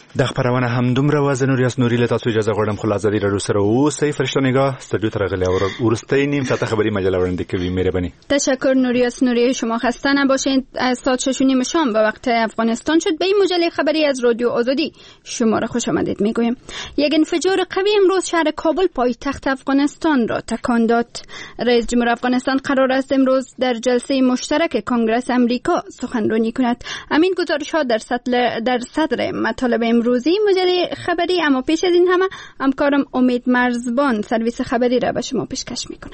د خبرونه هم دومره وزن ریاست نوری له تاسو اجازه غواړم خو لازم را سره اوسئ فرشته نگاه استودیو ته راغلی او ورسته نیم ساعت خبری مجله وړاندې کوي. مهرباني. تشکر نوریاس نوری. شما خسته نباشید. از ساعت 6:30 شام به وقت افغانستان شد. به این مجله خبری از رادیو آزادی شما را خوش آمدید میگویم. یک انفجار قوی امروز شهر کابل پایتخت افغانستان را تکان داد. رئیس جمهور افغانستان قرار است امروز در جلسه مشترک کنگره آمریکا سخنرانی کند. همین گزارش ها در صدر مطالب امروزی مجله خبری، اما پیش از این همه همکارم امید مرزبان سرویس خبری را به شما پیشکش میکنه.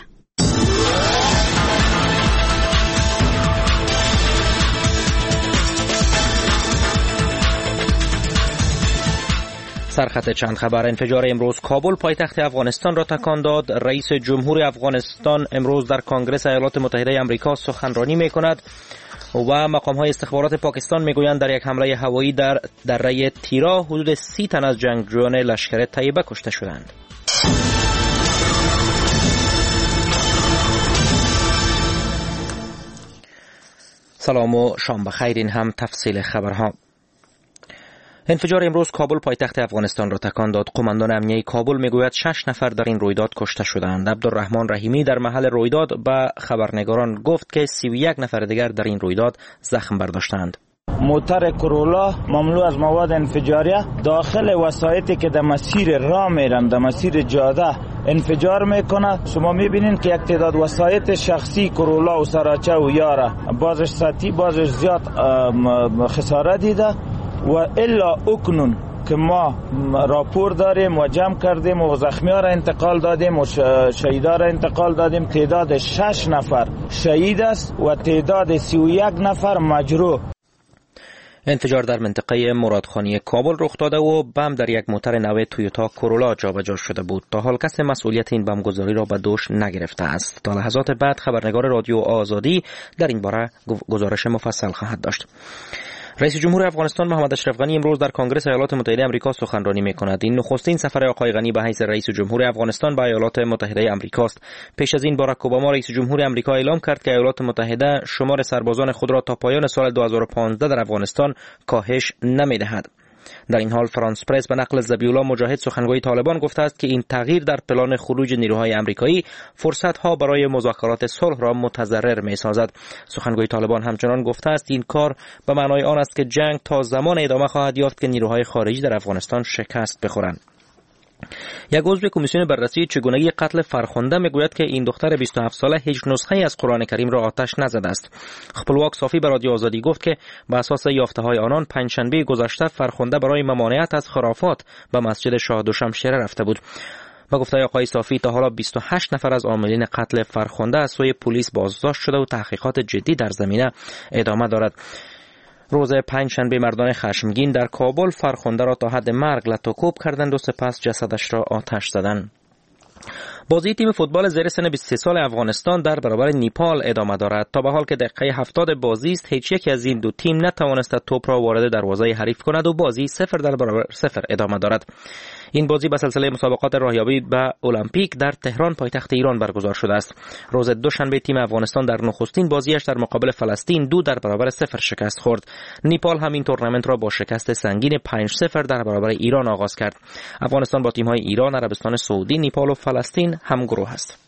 سرخط چند خبر. انفجار امروز کابل پایتخت افغانستان را تکان داد. رئیس جمهور افغانستان امروز در کنگره ایالات متحده آمریکا سخنرانی میکند و مقام‌های استخبارات پاکستان میگویند در یک حمله هوایی در دره تیرا حدود 30 تن از جنگجویان لشکر طیبه کشته شدند. سلام و شام بخیر. این هم تفصیل خبرها. انفجار امروز کابل پایتخت افغانستان را تکان داد. قماندان امنیه کابل میگوید 6 نفر در این رویداد کشته شدند. عبدالرحمن رحیمی در محل رویداد به خبرنگاران گفت که 31 نفر دیگر در این رویداد زخم برداشتند. موتر کرولا مملو از مواد انفجاریه داخل وسایطی که در مسیر راه میرن، در مسیر جاده انفجار میکنه. شما میبینین که یک تعداد وسایط شخصی کرولا و سراچه و یاره بازش سطحی بازش زیاد خسارت دیده و الا اکنون که ما راپور داریم و جمع کردیم و زخمی‌ها را انتقال دادیم و شهیدا را انتقال دادیم. تعداد 6 نفر شهید است و تعداد 31 نفر مجروح. انفجار در منطقه مرادخانی کابل رخ داده و بم در یک موتر نوع تویوتا کرولا جابجا شده بود. تا حال کسی مسئولیت این بمگذاری را به دوش نگرفته است. تا لحظات بعد خبرنگار رادیو آزادی در این باره گزارش مفصل خواهد داشت. رئیس جمهور افغانستان محمد اشرف غنی امروز در کنگره ایالات متحده آمریکا سخنرانی می‌کند. این نخستین سفر آقای غنی به حیث رئیس جمهور افغانستان به ایالات متحده آمریکا است. پیش از این باراک اوباما رئیس جمهور آمریکا اعلام کرد که ایالات متحده شمار سربازان خود را تا پایان سال 2015 در افغانستان کاهش نمی‌دهد. در این حال فرانس پرس به نقل ذبیح‌الله مجاهد سخنگوی طالبان گفته است که این تغییر در پلان خروج نیروهای آمریکایی فرصت‌ها برای مذاکرات صلح را متضرر می‌سازد. سخنگوی طالبان همچنان گفته است این کار به معنای آن است که جنگ تا زمان ادامه خواهد یافت که نیروهای خارجی در افغانستان شکست بخورند. یک عضو کمیسیون بررسی چگونگی قتل فرخنده میگوید که این دختر 27 ساله هیچ نسخه از قرآن کریم را آتش نزده است. خپلواک صافی به رادیو آزادی گفت که به اساس یافته‌های آنان پنجشنبه گذشته فرخنده برای ممانعت از خرافات به مسجد شاه دوشمشیره رفته بود. با گفته آقای صافی تا حالا 28 نفر از عاملین قتل فرخنده از سوی پلیس بازداشت شده و تحقیقات جدی در زمینه ادامه دارد. روز پنجشنبه مردان خشمگین در کابل فرخنده را تا حد مرگ لطوکوب کردند و سپس جسدش را آتش زدند. بازی تیم فوتبال زیر سن 23 سال افغانستان در برابر نیپال ادامه دارد. تا به حال که دقیقه 70 بازی است هیچ یک از این دو تیم نتوانست توپ را وارد دروازه حریف کند و بازی 0 در برابر 0 ادامه دارد. این بازی به سلسله مسابقات راهیابی به المپیک در تهران پایتخت ایران برگزار شده است. روز دوشنبه تیم افغانستان در نخستین بازیش در مقابل فلسطین 2 در برابر 0 شکست خورد. نیپال هم این تورنمنت را با شکست سنگین 5-0 در برابر ایران آغاز کرد. افغانستان با تیم‌های ایران، عربستان سعودی، نیپال و فلسطین هم گروه است.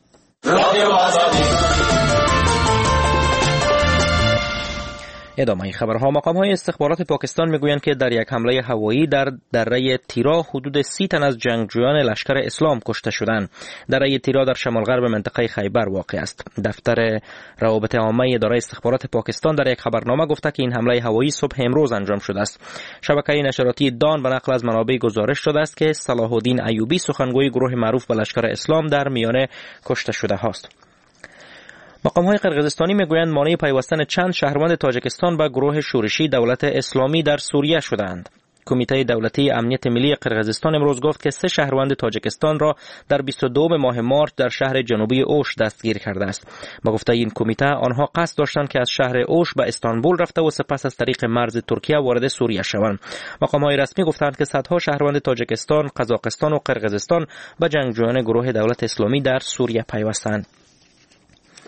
ادامه خبرها. مقام‌های استخبارات پاکستان میگویند که در یک حمله هوایی در دره تیرا حدود 30 تن از جنگجویان لشکر اسلام کشته شدند. دره تیرا در شمال غرب منطقه خیبر واقع است. دفتر روابط عامه اداره استخبارات پاکستان در یک خبرنامه گفته که این حمله هوایی صبح امروز انجام شده است. شبکه نشراتی دان به نقل از منابع گزارش شده است که صلاح الدین ایوبی سخنگوی گروه معروف به لشکر اسلام در میان کشته شده هاست. مقام‌های قرقیزستانی میگویند مانع پیوستن چند شهروند تاجیکستان به گروه شورشی دولت اسلامی در سوریه شدند. کمیته دولتی امنیت ملی قرقیزستان امروز گفت که 3 شهروند تاجیکستان را در 22 ماه مارس در شهر جنوبی اوش دستگیر کرده است. با گفته این کمیته آنها قصد داشتند که از شهر اوش به استانبول رفته و سپس از طریق مرز ترکیه وارد سوریه شوند. مقام‌های رسمی گفتند که صدها شهروند تاجیکستان، قزاقستان و قرقیزستان به جنگجویان گروه دولت اسلامی در سوریه پیوستند.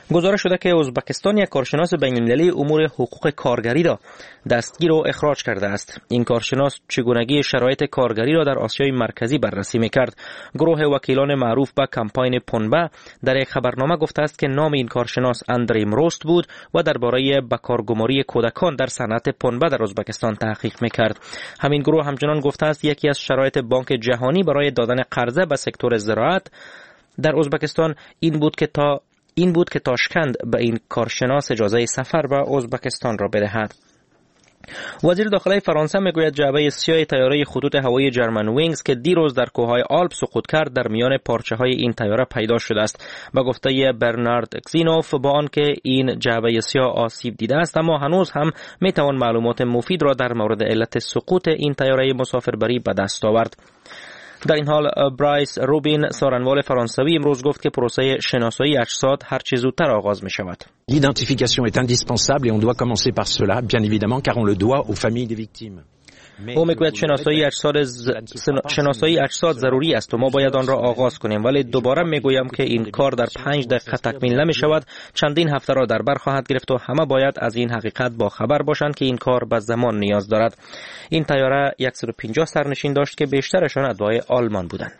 گزارش شده که ازبکستان یک کارشناس بین‌المللی امور حقوق کارگری را دستگیر و اخراج کرده است. این کارشناس چگونگی شرایط کارگری را در آسیای مرکزی بررسی می‌کرد. گروه وکیلان معروف به کمپاین پنبه در یک خبرنامه گفته است که نام این کارشناس اندریم روست بود و درباره بکارگماری کودکان در صنعت پنبه در ازبکستان تحقیق می‌کرد. همین گروه همچنان گفته است یکی از شرایط بانک جهانی برای دادن قرضه به سکتور زراعت در ازبکستان این بود که تاشکند به این کارشناس اجازه سفر به ازبکستان را بدهد. وزیر داخلی فرانسه میگوید جعبه سیاه طیاره خطوط هوایی جرمن وینگز که دیروز در کوههای آلپ سقوط کرد در میان پارچه های این طیاره پیدا شده است. به گفته برنارد کزینوف با آنکه این جعبه سیاه آسیب دیده است اما هنوز هم میتوان معلومات مفید را در مورد علت سقوط این طیاره مسافربری به دست آورد. در این حال برایس روبین سارنوال فرانسوی امروز گفت که پروسه شناسایی اجساد هر چه زودتر آغاز می شود. L'identification est indispensable et on doit commencer par cela, bien évidemment, car on le doit aux familles des victimes. او میگوید شناسایی اجساد ضروری است و ما باید آن را آغاز کنیم، ولی دوباره میگویم که این کار در 5 دقیقه تکمیل نمی شود، چندین هفته را در بر خواهد گرفت و همه باید از این حقیقت با خبر باشند که این کار به زمان نیاز دارد. این طیاره 150 سرنشین داشت که بیشترشان اتباع آلمان بودند.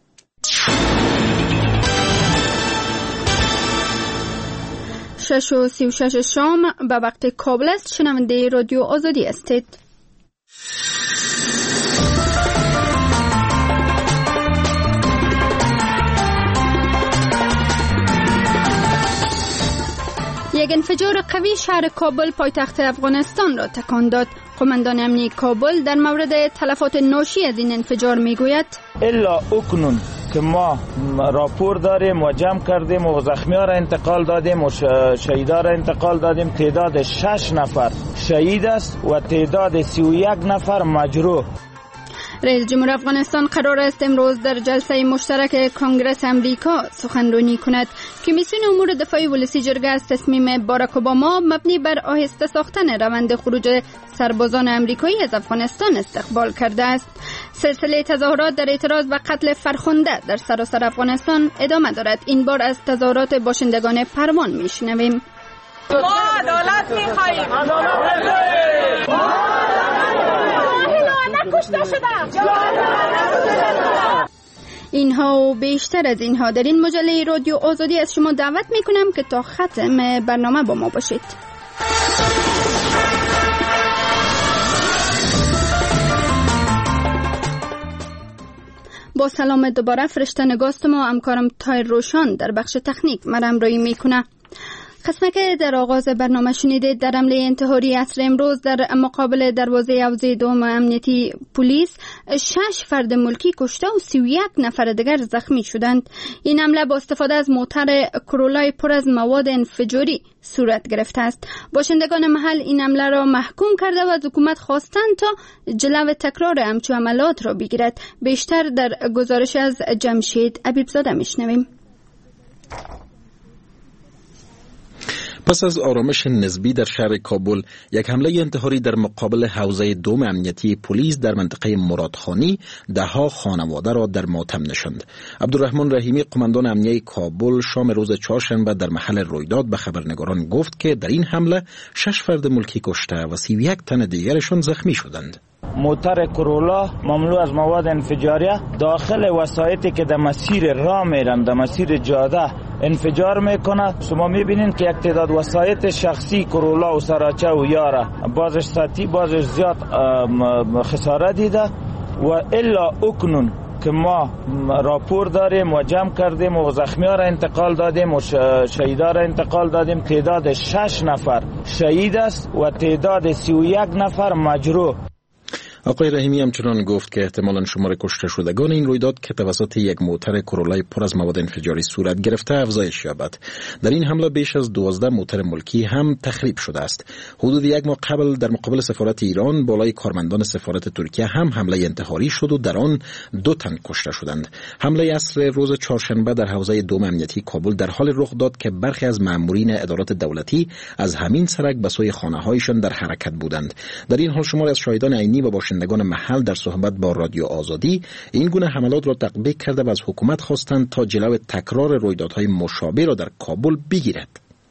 6:36 شام به وقت کابل است. شنونده رادیو آزادی هستید. یک انفجار قوی شهر کابل پایتخت افغانستان را تکان داد. قماندان امنیتی کابل در مورد تلفات ناشی از این انفجار میگوید الا اکنون که ما راپور داریم و جمع کردیم و زخمی‌ها را انتقال دادیم و شهیدا را انتقال دادیم. تعداد 6 نفر شهید است و تعداد 31 نفر مجروح. رئیس جمهور افغانستان قرار است امروز در جلسه مشترک کنگره امریکا سخنرانی کند. کمیسیون امور دفاعی ولسی جرگه از تصمیم باراک اوباما مبنی بر آهسته ساختن روند خروج سربازان امریکایی از افغانستان استقبال کرده است. سلسله تظاهرات در اعتراض به قتل فرخنده در سراسر افغانستان ادامه دارد. این بار از تظاهرات باشندگان پروان میشنویم. ما عدالت می‌خواهیم. اینها و بیشتر از اینها در این مجله رادیو آزادی از شما دعوت میکنم که تا ختم برنامه با ما باشید. با سلام دوباره فرشته نگاستم و همکارم تایر روشان در بخش تکنیک همراهی میکنه. قسمه که در آغاز برنامه شنیدید در حمله انتحاری عصر امروز در مقابل دروازه حوزه دوم امنیتی پلیس 6 فرد ملکی کشته و 31 نفر دیگر زخمی شدند. این حمله با استفاده از موتر کرولای پر از مواد انفجاری صورت گرفته است. باشندگان محل این حمله را محکوم کرده و از حکومت خواستند تا جلو تکرار همچون عملات را بگیرد. بیشتر در گزارش از جمشید حبیبزاده میشنویم. پس از آرامش نسبی در شهر کابل، یک حمله انتحاری در مقابل حوزه دوم امنیتی پلیس در منطقه مرادخانی دهها خانواده را در ماتم نشاند. عبدالرحمن رحیمی قماندان امنیتی کابل شام روز چهارشنبه در محل رویداد به خبرنگاران گفت که در این حمله 6 فرد ملکی کشته و 31 تن دیگرشان زخمی شدند. موتر کرولا مملو از مواد انفجاریه داخل وسایطی که در مسیر راه میرن، در مسیر جاده انفجار میکنه. شما میبینین که یک تعداد وسایط شخصی کرولا و سراچه و یاره بازش سطحی بازش زیاد خسارت دیده و الا اکنون که ما راپور داریم و جمع کردیم و زخمی‌ها را انتقال دادیم و شهیدا را انتقال دادیم. تعداد 6 نفر شهید است و تعداد 31 نفر مجروح. آقای رحیمی همچنان گفت که احتمالاً شمار کشته شدگان این رویداد که توسط یک موتر کرولای پر از مواد انفجاری صورت گرفته افزایش یابد. در این حمله بیش از 12 موتر ملکی هم تخریب شده است. حدود یک ماه قبل در مقابل سفارت ایران بالای کارمندان سفارت ترکیه هم حمله انتحاری شد و در آن 2 تن کشته شدند. حمله عصر روز چهارشنبه در حوزه دوم امنیتی کابل در حال رخ داد که برخی از مامورین ادارات دولتی از همین سرک به سوی خانه‌هایشان در حرکت بودند. در این حال شماری از شاهدان عینی و باشندگان محل در صحبت با رادیو آزادی این گونه حملات را تقبیح کرده و از حکومت خواستند تا جلو تکرار رویدادهای مشابه را در کابل بگیرد.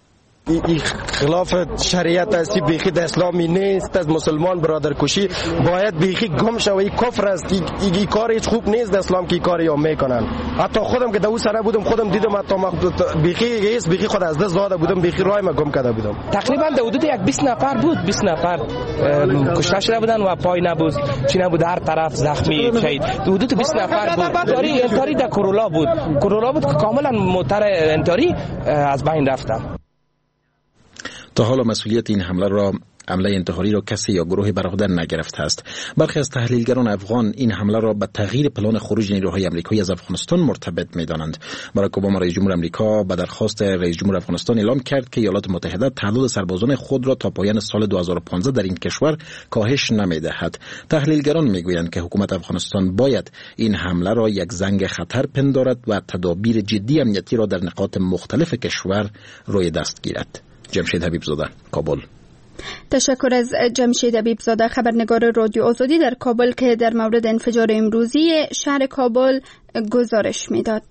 این خلاف شریعت است، بیخی در اسلامی نیست، از مسلمان برادر کشی باید بیخی گم شوه. این کفر است، این کار هیچ خوب نیست در اسلام که این کاری هم میکنن. حتی خودم که در اون سره بودم خودم دیدم، حتی بیخی خود از دست داده بودم، بیخی رای ما گم کرده بودم. تقریبا در حدود 20 نفر بود، 20 نفر کشته شده بودن و پای نبود، چی نبود، هر طرف زخمی شهید. حدود 20 نفر بود. انتاری در کرولا بود که کاملا موتر انتاری از بین رفته. تا حالا مسئولیت این حمله انتحاری را کسی یا گروهی بر عهده نگرفته است. برخی از تحلیلگران افغان این حمله را به تغییر پلان خروج نیروهای آمریکایی از افغانستان مرتبط می‌دانند. باراک اوباما رئیس جمهور آمریکا به درخواست رئیس جمهور افغانستان اعلام کرد که ایالات متحده تعداد سربازان خود را تا پایان سال 2015 در این کشور کاهش نمی‌دهد. تحلیلگران می‌گویند که حکومت افغانستان باید این حمله را یک زنگ خطر پندارد و تدابیر جدی امنیتی را در نقاط مختلف کشور روی دست گیرد. جمشید حبیبزاده، کابل. تشکر از جمشید حبیبزاده، خبرنگار رادیو آزادی در کابل که در مورد انفجار امروزی شهر کابل گزارش میداد.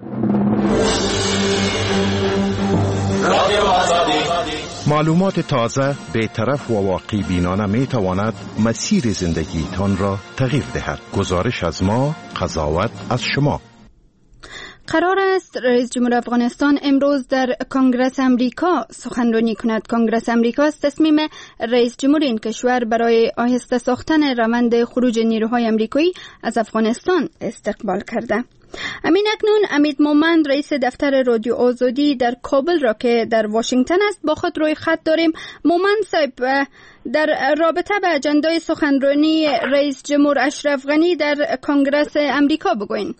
معلومات تازه، بی‌طرف و واقع بینانه می تواند مسیر زندگیتان را تغییر دهد. گزارش از ما، قضاوت از شما. قرار است رئیس جمهور افغانستان امروز در کنگره امریکا سخنرانی کند. کنگره امریکا از تصمیم رئیس جمهور این کشور برای آهسته ساختن روند خروج نیروهای امریکایی از افغانستان استقبال کرده. امین اکنون امید مومند رئیس دفتر رادیو آزادی در کابل را که در واشنگتن است با خود روی خط داریم. مومند صاحب، در رابطه به اجندای سخنرانی رئیس جمهور اشرف غنی در کنگره امریکا بگوین.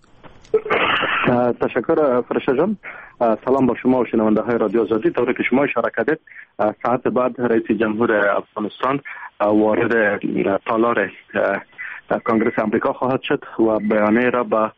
تشکر فرشته جان. سلام با شما و شنونده های رادیو آزادی. طوری که شما اشاره کردید، ساعت بعد رئیس جمهور افغانستان وارد تالار کنگره امریکا خواهد شد و بیانیه را به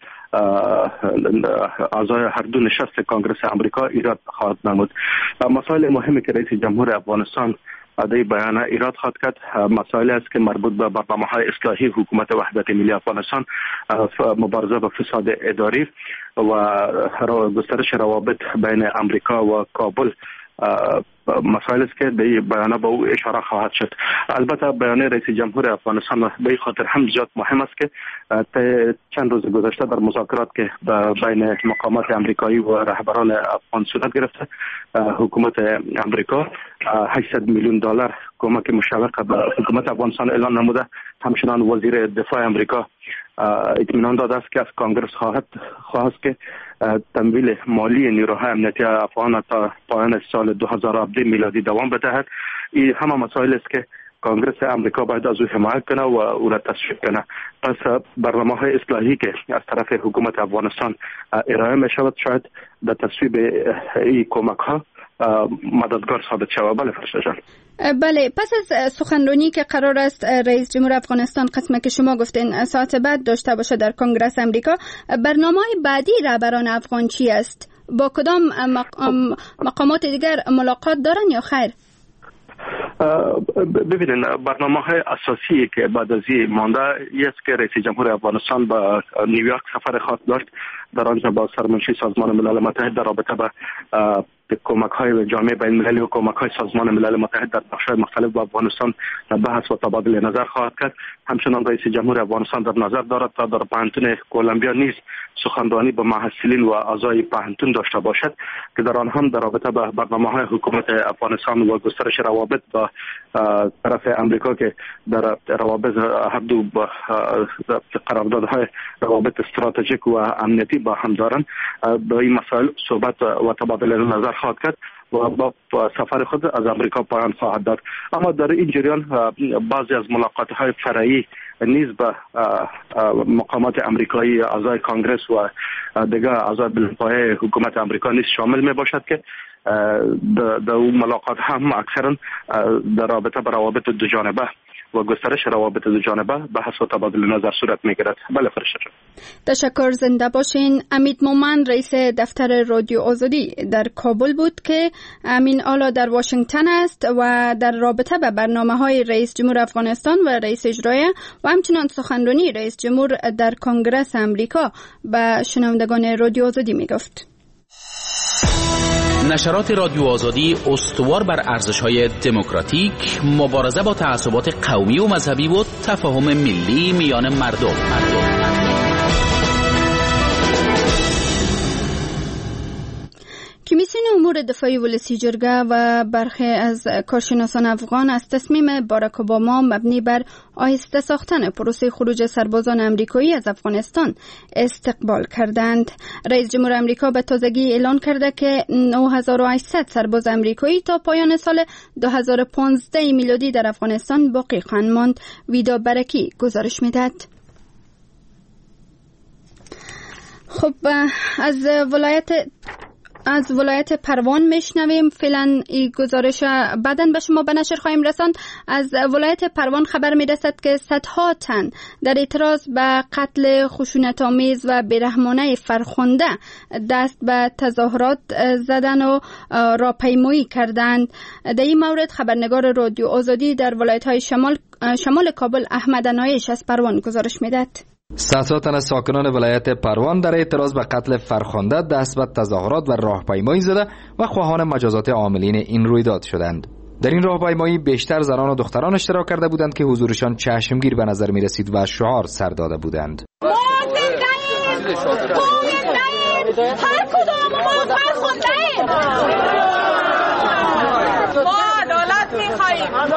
اعضای هر دو نشست کنگره امریکا ایراد خواهد نمود. مسائل مهمی که رئیس جمهور افغانستان در بیان ایراد خواهد کرد مسائل است که مربوط به برنامه‌های اصلاحی حکومت وحدت ملی افغانستان، مبارزه با فساد اداری و گسترش روابط بین امریکا و کابل مسائل است که در بیانیه به او اشاره خواهد شد. البته بیانیه رئیس جمهور افغانستان به خاطر هم زیاد مهم است که چند روز گذشته در مذاکرات که بین مقامات امریکایی و رهبران افغان صورت گرفته، حکومت امریکا $800 میلیون کمک مشوق به حکومت افغانستان اعلان نموده. همچنان وزیر دفاع امریکا اطمینان داده است که از کنگره خواست که تمویل مالی نیروهای امنیتی افغان تا پایان سال 2017 میلادی دوام بدهد. این همه مسائل است که کنگره امریکا باید از او حمایت کنه و او را تصویب کنه. پس برنامه‌های اصلاحی که از طرف حکومت افغانستان ارائه می شود شاید در تصویب این کمک‌ها مددگار ثابت شود. بله فرشته جان. بله، پس از سخنرانی که قرار است رئیس جمهور افغانستان قسمه که شما گفتین ساعت بعد داشته باشه در کنگره امریکا، برنامه‌های بعدی رهبران افغان چی است؟ با کدام مقامات دیگر ملاقات دارن یا خیر؟ ببینید، برنامه‌های اساسی که بعد از این مانده است که رئیس جمهور افغانستان به نیویورک سفر خاص داشت. در آنجا با سرمنشی سازمان ملل متحد در رابطه با کمک‌های جامعه بین‌المللی و کمک‌های سازمان ملل متحد در بخش‌های مختلف با افغانستان بحث و تبادل نظر خواهد کرد. همچنان رئیس جمهور افغانستان در نظر دارد تا در پانتون کولومبیا نیز سخنرانی با محصلین و اعضای پانتون داشته باشد که در آن هم در رابطه با برنامه‌های حکومت افغانستان و گسترش روابط با طرف امریکا که در روابط هر دو قراردادهای روابط استراتژیک و امنیتی با هم دارند، به این مسائل صحبت و تبادل نظر خواهد کرد و با سفر خود از امریکا پایان خواهد داد. اما در این جریان بعضی از ملاقات‌های فرعی نیز به مقامات امریکایی، اعضای کنگره و دیگر اعضای بلندپایه حکومت امریکا نیز شامل می باشد که در اون ملاقات هم اکثرا در رابطه با روابط دو جانبه و گسترش روابط دو جانبه بحث و تبادل نظر صورت می‌گیرد. بله فرشته جان. تشکر، زنده باشین. امید مومند رئیس دفتر رادیو آزادی در کابل بود که امین آلا در واشنگتن است و در رابطه به برنامه‌های رئیس جمهور افغانستان و رئیس اجرایی و همچنان سخنرانی رئیس جمهور در کنگره آمریکا به شنوندگان رادیو آزادی میگفت. نشرات رادیو آزادی استوار بر ارزش‌های دموکراتیک، مبارزه با تعصبات قومی و مذهبی و تفاهم ملی میان مردم. کمیسیون امور دفاعی ولسی جرگه و برخی از کارشناسان افغان از تصمیم باراک اوباما مبنی بر آهسته ساختن پروسه خروج سربازان امریکایی از افغانستان استقبال کردند. رئیس جمهور امریکا به تازگی اعلان کرده که 9800 سرباز امریکایی تا پایان سال 2015 میلادی در افغانستان باقی خواهند ماند. ویدا برکی گزارش میدهد. خب از ولایت پروان میشنویم. فعلا این گزارش بعداً به شما به نشر خواهیم رساند. از ولایت پروان خبر میرسد که صدها تن در اعتراض به قتل خشونت‌آمیز و بیرحمانه فرخنده دست به تظاهرات زدن و راهپیمایی کردند. در این مورد خبرنگار رادیو آزادی در ولایت‌های شمال کابل احمد انایش از پروان گزارش میدهد. صدها تن از ساکنان ولایت پروان در اعتراض به قتل فرخنده دست به تظاهرات و راهپیمایی زده و خواهان مجازات عاملین این رویداد شدند. در این راهپیمایی بیشتر زنان و دختران اشتراک کرده بودند که حضورشان چشمگیر به نظر می رسید و شعار سر داده بودند. هر کدام ما فرخنده‌ایم. ما عدالت می‌خواهیم.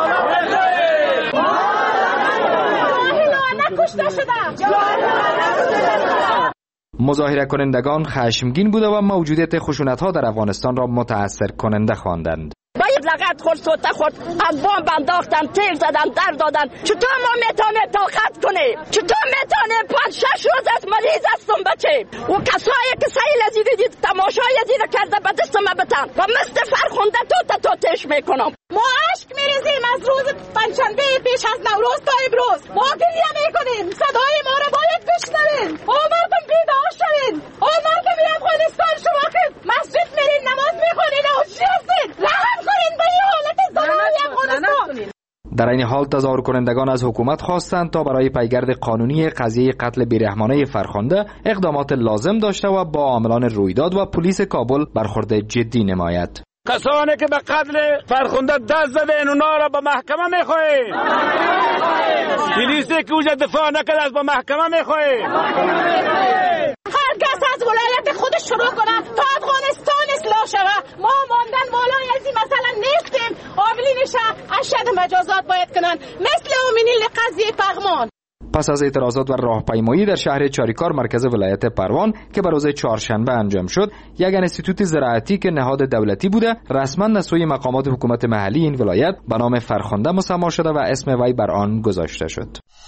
مظاهره کنندگان خشمگین بوده و موجودیت خشونت‌ها در افغانستان را متأثر کننده خواندند. باید لغت خورد سوته خورد، از بام انداختن، تیر زدن، در دادن. چطور ما میتونیم طاقت کنیم؟ چطور میتونیم 5-6 روز از مریض هستم بچه و کسایی که سیل از دید تماشای زیر کرده به دست ما بتن و مثل فرخنده تو تش میکنم. ما عشق میریزیم از روز پنجشنبه پیش از نوروز تا امروز. ما گریه میکنیم، صدای ما را باید بشنوین. او مردم بیدار شوین. او مردم افغانستان شما که مسجد میرین، نماز میخونین و حجی هستین، رحم کنین به این حالت زنان افغانستان. در این حال تظاهر کنندگان از حکومت خواستند تا برای پیگرد قانونی قضیه قتل بیرحمانه فرخنده اقدامات لازم داشته و با عاملان رویداد و پلیس کابل برخورد جدی نماید. کسانی که به قتل فرخنده دست زدن اونا را به محکمه میخواهیم. پلیسی که اوجه دفاع نکرد از به محکمه میخواهیم. هر کس از ولایت خودش شروع کنه تا افغانستان اصلاح شود. ما ماندن بالای ازی مثلا نیستیم. عاملینش اشد مجازات باید کنن مثل اومینیل قضیه پغمان. پس از اعتراضات و راهپیمایی در شهر چاریکار مرکز ولایت پروان که به روز چهارشنبه انجام شد، یک انستیتوت زراعتی که نهاد دولتی بوده رسما از سوی مقامات حکومت محلی این ولایت به نام فرخنده مسما شده و اسم وی بر آن گذاشته شد.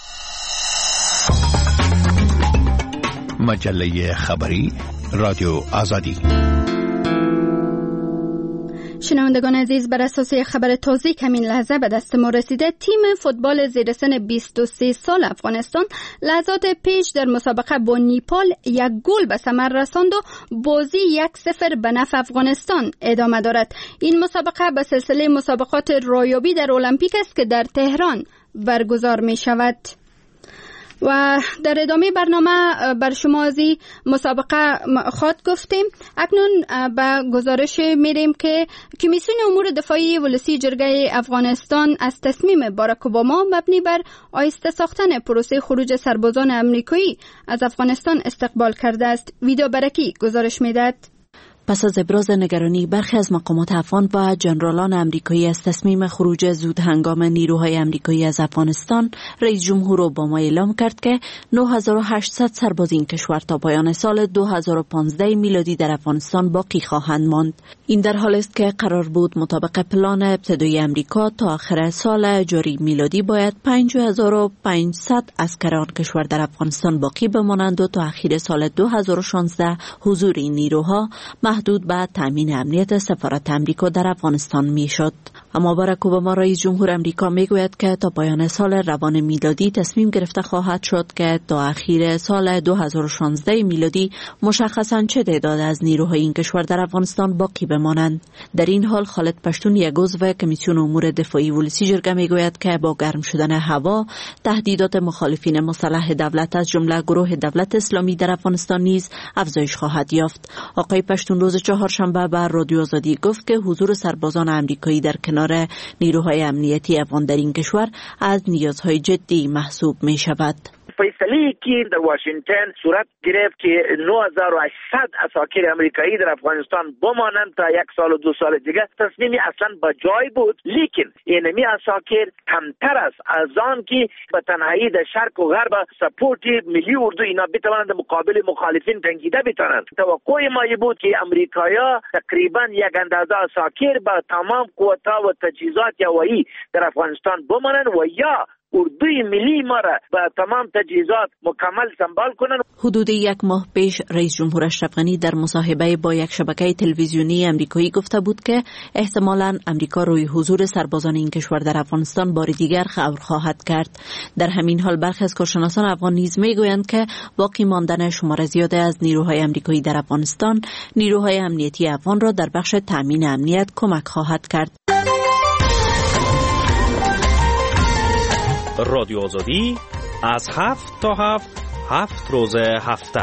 مجله خبری رادیو آزادی. شنوندگان عزیز، بر اساس خبر تازه که همین لحظه به دست ما رسیده، تیم فوتبال زیر سن 23 سال افغانستان لحظات پیش در مسابقه با نیپال یک گل به ثمر رساند و بازی 1-0 به نفع افغانستان ادامه دارد. این مسابقه به سلسله مسابقات رایابی در المپیک است که در تهران برگزار می شود. و در ادامه برنامه بر شما از این مسابقه خواهد گفتیم. اکنون به گزارش میریم که کمیسیون امور دفاعی ولسی جرگه افغانستان از تصمیم باراک اوباما مبنی بر آهسته ساختن پروسه خروج سربازان امریکایی از افغانستان استقبال کرده است. ویدا برکی گزارش میدهد. پس از ابراز نگرانی برخی از مقامات افغان و جنرالان امریکایی از تصمیم خروج زود هنگام نیروهای امریکایی از افغانستان، رئیس جمهور اوباما اعلام کرد که 9800 سرباز این کشور تا پایان سال 2015 میلادی در افغانستان باقی خواهند ماند. این در حالی است که قرار بود مطابق پلان ابتدایی امریکا تا آخر سال جاری میلادی باید 5500 اسکران کشور در افغانستان باقی بمانند و تا اخیر سال 2016 حضور این نیروها محدود به تامین امنیت سفارت امریکا در افغانستان میشد. اما باراک اوباما رئیس جمهور امریکا میگوید که تا پایان سال روان میلادی تصمیم گرفته خواهد شد که تا اخیر سال 2016 میلادی مشخصاً چه تعداد از نیروهای این کشور در افغانستان باقی بمانند. در این حال خالد پشتون یک عضو کمیسیون امور دفاعی ولسی جرگه میگوید که با گرم شدن هوا تهدیدات مخالفین مسلح دولت از جمله گروه دولت اسلامی در افغانستان نیز افزایش خواهد یافت. آقای پشتون روز چهارشنبه به رادیو آزادی گفت که حضور سربازان آمریکایی در کنار نیروهای امنیتی افغان در این کشور از نیازهای جدی محسوب می شود. فیصله که در واشنگتن صورت گرفت که 9800 اساکیر امریکایی در افغانستان بمانند تا 1 سال و 2 سال دیگه، تصمیمی اصلا با جای بود، لیکن اینمی اساکیر کمتر است از آن که به تنهایی در شرق و غرب سپورت ملی اردو اینا بتوانند مقابل مخالفین تنگیده بتوانند. توقع ما بود که امریکایی‌ها تقریبا یک اندازه اساکیر با تمام قوت‌ها و تجهیزات هوایی در افغانستان بمانند و یا اردوی ملی ما را با تمام تجهیزات مکمل سنبال کنند. حدود 1 ماه پیش رئیس جمهور اشرف غنی در مصاحبه با یک شبکه تلویزیونی امریکایی گفته بود که احتمالاً امریکا روی حضور سربازان این کشور در افغانستان بار دیگر غور خواهد کرد. در همین حال برخی از کارشناسان افغان نیز میگویند که باقی ماندن شمار زیاده از نیروهای امریکایی در افغانستان نیروهای امنیتی افغان را در بخش تامین امنیت کمک خواهد کرد. رادیو آزادی از 7 تا 7 روز هفته.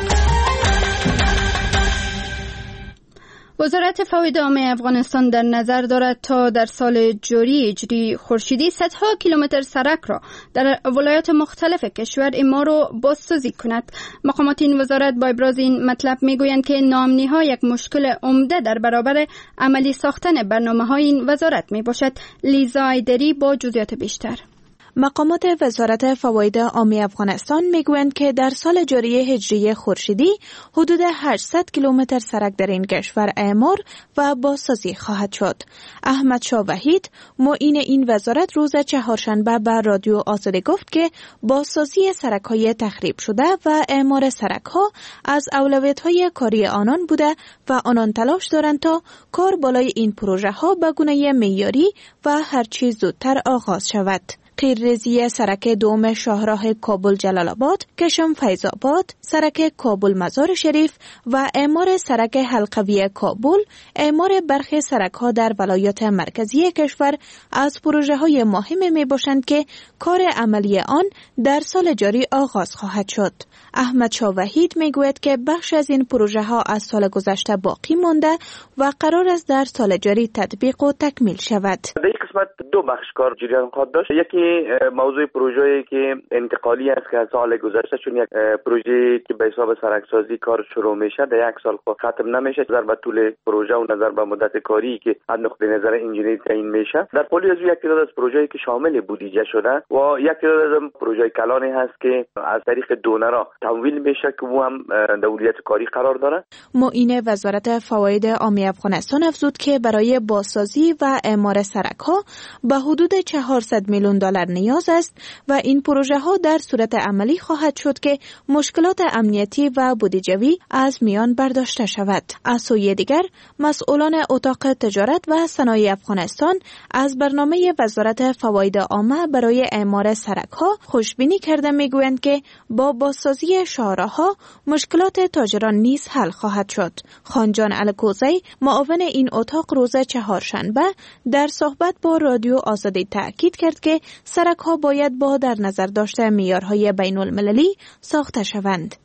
وزارت فواید عامه افغانستان در نظر دارد تا در سال جاری هجری خورشیدی صدها کیلومتر سرک را در ولایات مختلف کشور اعمار و بازسازی کند. مقامات این وزارت با ابراز این مطلب میگویند که ناامنی‌ها یک مشکل عمده در برابر عملی ساختن برنامه‌های این وزارت میباشد. لیزا ایدری با جزئیات بیشتر. مقامات وزارت فواید عامه افغانستان میگویند که در سال جاری هجری خورشیدی حدود 800 کیلومتر سرک در این کشور اعمار و بازسازی خواهد شد. احمد شاه وحید معین این وزارت روز چهارشنبه به رادیو آزادی گفت که بازسازی سرک‌های تخریب شده و اعمار سرک‌ها از اولویت‌های کاری آنان بوده و آنان تلاش دارند تا کار بالای این پروژه‌ها به گونه معیاری و هر چیز زودتر آغاز شود. قیرریزی سرک دوم شاهراه کابل جلال آباد، کشم فیض آباد، سرک کابل مزار شریف و اعمار سرک حلقوی کابل، اعمار برخی سرک‌ها در ولایات مرکزی کشور از پروژه‌های مهم میباشند که کار عملی آن در سال جاری آغاز خواهد شد. احمد شاه وحید میگوید که بخش از این پروژه‌ها از سال گذشته باقی مانده و قرار است در سال جاری تطبیق و تکمیل شود. در این قسمت 2 بخش کار جریان خواهد داشت. یکی موضوع پروژه‌ای که انتقالی است که از سال گذشته، چون یک پروژه که به حساب سرک‌سازی کار شروع میشه در 1 سال ختم نمیشه، نظر به طول پروژه و نظر به مدت کاری که از نقطه نظر انجینری تعیین میشه. در پلی از یک تعداد از پروژه‌ای که شامل بودجه شده و یک تعداد از پروژه کلانی هست که از طریق دونرها تمویل میشه که او هم دولت کاری قرار داره. معین وزارت فواید عامه افغانستان افزود که برای بازسازی و اعمار سرک‌ها به حدود 400 میلیون دلار نیاز است و این پروژه ها در صورت عملی خواهد شد که مشکلات امنیتی و بودجوی از میان برداشته شود. از سوی دیگر مسئولان اتاق تجارت و صنایع افغانستان از برنامه وزارت فواید عامه برای اعمار سرک ها خوشبینی کرده میگویند که با بازسازی شاهراه‌ها مشکلات تاجران نیز حل خواهد شد. خانجان الکوزی معاون این اتاق روز چهارشنبه در صحبت با رادیو آزادی تاکید کرد که سرک‌ها باید با در نظر داشته معیارهای بین المللی ساخته شوند.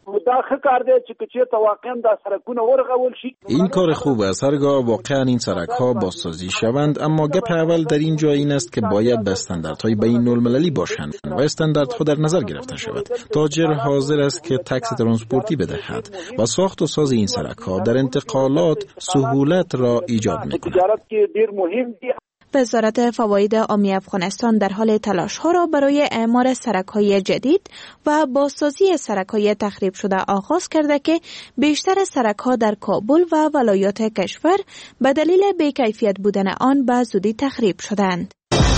این کار خوب است هرگاه واقعا این سرک‌ها بازسازی شوند، اما گپ اول در این جا این است که باید به استانداردهای بین المللی باشند و استانداردها در نظر گرفته شود. تاجر حاضر است که تکس ترانسپورتی بدهد و ساخت و ساز این سرک‌ها در انتقالات سهولت را ایجاد می‌کند. وزارت فواید عامه افغانستان در حال تلاش‌ها را برای اعمار سرک‌های جدید و بازسازی سرک‌های تخریب شده آغاز کرده که بیشتر سرک‌ها در کابل و ولایات کشور به دلیل بی‌کیفیت بودن آن به زودی تخریب شدند.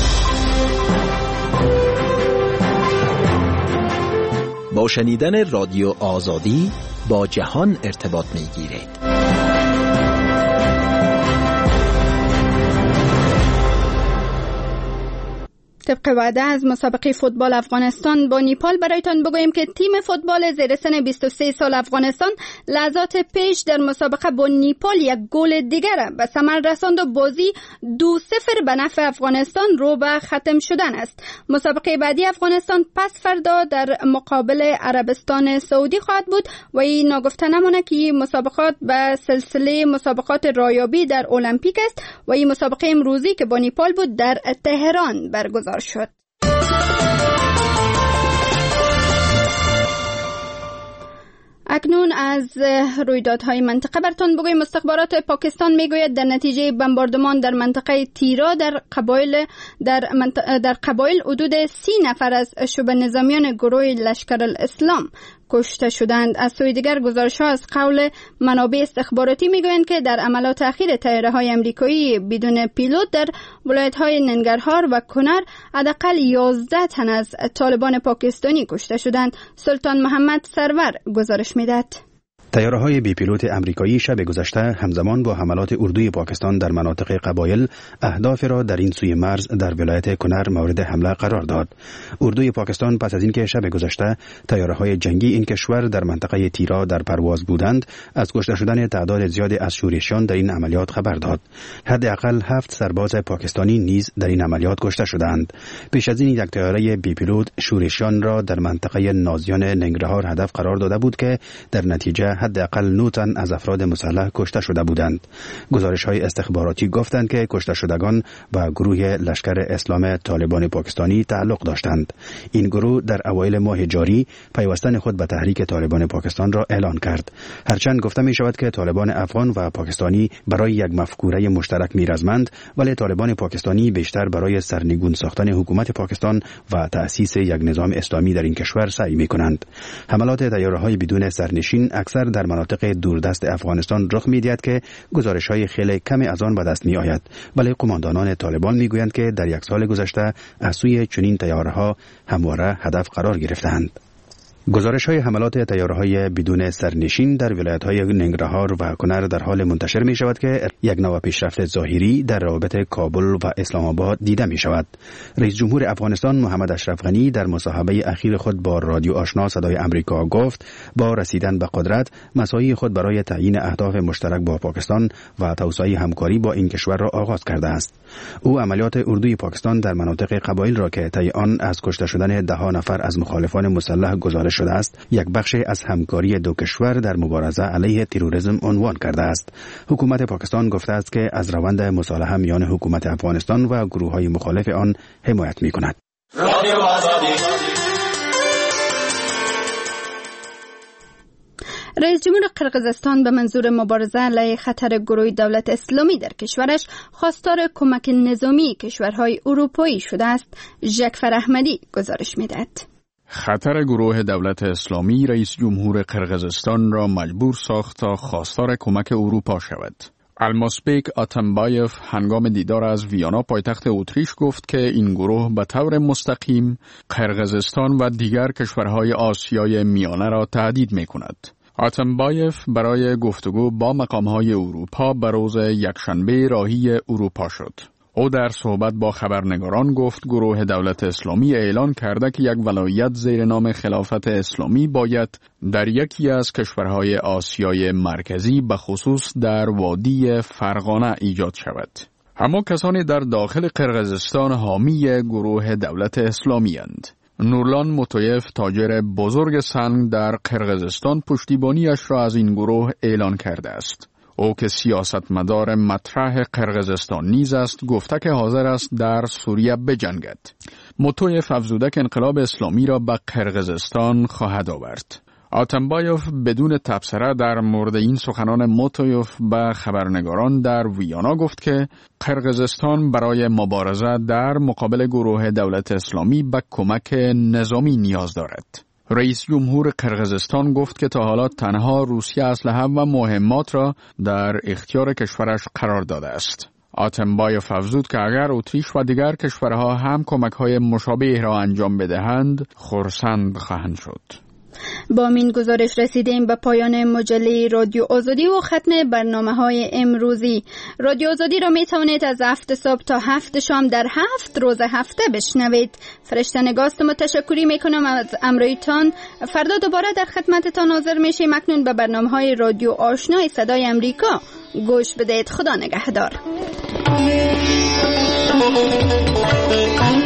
با شنیدن رادیو آزادی با جهان ارتباط می‌گیرید. طبق وعده از مسابقه فوتبال افغانستان با نیپال برایتان بگوییم که تیم فوتبال زیر سن 23 سال افغانستان لحظات پیش در مسابقه با نیپال یک گل دیگر به ثمر رساند و بازی 2-0 به نفع افغانستان رو به ختم شدن است. مسابقه بعدی افغانستان پس فردا در مقابل عربستان سعودی خواهد بود و این ناگفته نمانه که این مسابقات به سلسله مسابقات رایابی در المپیک است و این مسابقه امروزی که با نیپال بود در تهران برگزار شد. اکنون از رویدادهای منطقه براتون بگویم. استخبارات پاکستان میگوید در نتیجه بمباردمان در منطقه تیرا در قبایل حدود 30 نفر از شبه نظامیان گروه لشکر الاسلام کشته شدند. از سوی دیگر گزارش‌ها از قول منابع استخباراتی میگویند که در عملیات اخیر طیاره‌های آمریکایی بدون پیلوت در ولایت‌های ننگرهار و کنر حداقل 11 تن از طالبان پاکستانی کشته شدند. سلطان محمد سرور گزارش می‌دهد. طیاره‌های بی پیلوت آمریکایی شب گذشته همزمان با حملات اردوی پاکستان در مناطق قبایل اهداف را در این سوی مرز در ولایت کنر مورد حمله قرار داد. اردوی پاکستان پس از اینکه شب گذشته طیاره‌های جنگی این کشور در منطقه تیرا در پرواز بودند، از کشته شدن تعداد زیادی از شورشیان در این عملیات خبر داد. حداقل 7 سرباز پاکستانی نیز در این عملیات کشته شدند. پیش از این یک طیاره بی پیلوت شورشیان را در منطقه نازیان ننگرهار هدف قرار داده بود که در نتیجه حداقل 9 تن از افراد مسلح کشته شده بودند. گزارش‌های استخباراتی گفتند که کشته شدگان به گروه لشکر اسلام طالبان پاکستانی تعلق داشتند. این گروه در اوایل ماه جاری پیوستن خود به تحریک طالبان پاکستان را اعلان کرد. هرچند گفته می شود که طالبان افغان و پاکستانی برای یک مفکوره مشترک می‌رزمند، ولی طالبان پاکستانی بیشتر برای سرنگون ساختن حکومت پاکستان و تأسیس یک نظام اسلامی در این کشور سعی می‌کنند. حملات طیاره‌های بدون سرنشین اکثر در مناطق دوردست افغانستان رخ می‌دهد که گزارش‌های خیلی کمی از آن به دست می‌آید، ولی قماندانان طالبان می‌گویند که در یک سال گذشته از سوی چنین طیاره‌ها همواره هدف قرار گرفتند. گزارش‌های حملات طیاره‌های بدون سرنشین در ولایت‌های ننگرهار و کنر در حال منتشر می‌شود که یک نوع پیشرفت ظاهری در روابط کابل و اسلام آباد دیده می‌شود. رئیس جمهور افغانستان محمد اشرف غنی در مصاحبه اخیر خود با رادیو آشنا صدای آمریکا گفت با رسیدن به قدرت مساعی خود برای تعیین اهداف مشترک با پاکستان و توسعه همکاری با این کشور را آغاز کرده است. او عملیات اردوی پاکستان در مناطق قبایل را که طی آن از کشته شدن ده نفر از مخالفان مسلح گزارش شده است، یک بخش از همکاری دو کشور در مبارزه علیه تروریسم عنوان کرده است. حکومت پاکستان گفته است که از روند مصالحه میان حکومت افغانستان و گروه‌های مخالف آن حمایت می‌کند. رئیس جمهور قرقیزستان به منظور مبارزه علیه خطر گروه دولت اسلامی در کشورش خواستار کمک نظامی کشورهای اروپایی شده است. ژکفر احمدی گزارش می‌دهد. خطر گروه دولت اسلامی رئیس جمهور قرقیزستان را مجبور ساخت تا خواستار کمک اروپا شود. الماسبیک آتمبایف هنگام دیدار از ویانا پایتخت اتریش گفت که این گروه به طور مستقیم قرقیزستان و دیگر کشورهای آسیای میانه را تهدید می‌کند. آتمبایف برای گفتگو با مقام‌های اروپا به روز یکشنبه راهی اروپا شد. او در صحبت با خبرنگاران گفت گروه دولت اسلامی اعلان کرده که یک ولایت زیر نام خلافت اسلامی باید در یکی از کشورهای آسیای مرکزی به خصوص در وادی فرغانه ایجاد شود. اما کسانی در داخل قرقیزستان حامی گروه دولت اسلامی اند. نورلان متویف تاجر بزرگ سنگ در قرقیزستان پشتیبانیش را از این گروه اعلان کرده است. او که سیاستمدار مطرح قرقیزستان نیز است گفته که حاضر است در سوریه بجنگد. متویف افزوده که انقلاب اسلامی را به قرقیزستان خواهد آورد. آتمبایوف بدون تبصره در مورد این سخنان متویف به خبرنگاران در ویانا گفت که قرقیزستان برای مبارزه در مقابل گروه دولت اسلامی به کمک نظامی نیاز دارد. رئیس جمهور قرقیزستان گفت که تا حالا تنها روسیه اسلحه و مهمات را در اختیار کشورش قرار داده است. آتمبایوف افزود که اگر اتریش و دیگر کشورها هم کمک‌های مشابه را انجام بدهند، خرسند خواهند شد. با این گزارش رسیدیم به پایان مجله رادیو آزادی و ختم برنامه‌های امروزی. رادیو آزادی را می توانید از 7 صبح تا 7 شام در 7 روز هفته بشنوید. فرشته نگاستم و تشکری می کنم از امرویتان. فردا دوباره در خدمتتان حاضر میشیم. اکنون به برنامه‌های رادیو آشنای صدای امریکا گوش بدهید. خدا نگهدار.